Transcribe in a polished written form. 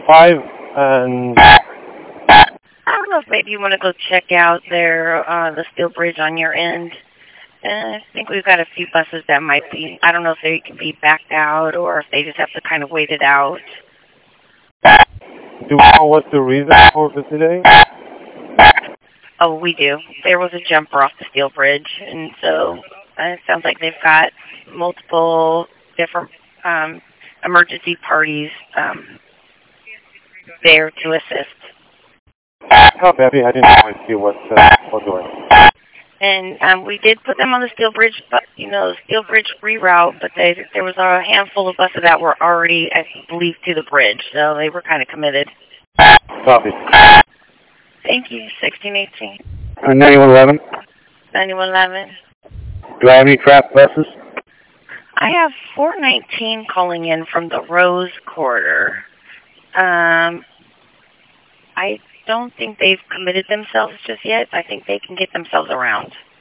5 and... I don't know if maybe you want to go check out the steel bridge on your end. I think we've got a few buses that might be, I don't know if they can be backed out or if they just have to kind of wait it out. Do we know what the reason for the delay? Oh, we do. There was a jumper off the steel bridge, and so it sounds like they've got multiple different emergency parties there to assist. Oh, baby, I didn't quite see what doing. And we did put them on the steel bridge, but the steel bridge reroute. But there was a handful of buses that were already, I believe, to the bridge, so they were kind of committed. Copy. Thank you. 1618. 9111. 9111. Do I have any traffic buses? I have 419 calling in from the Rose Corridor. I don't think they've committed themselves just yet. I think they can get themselves around.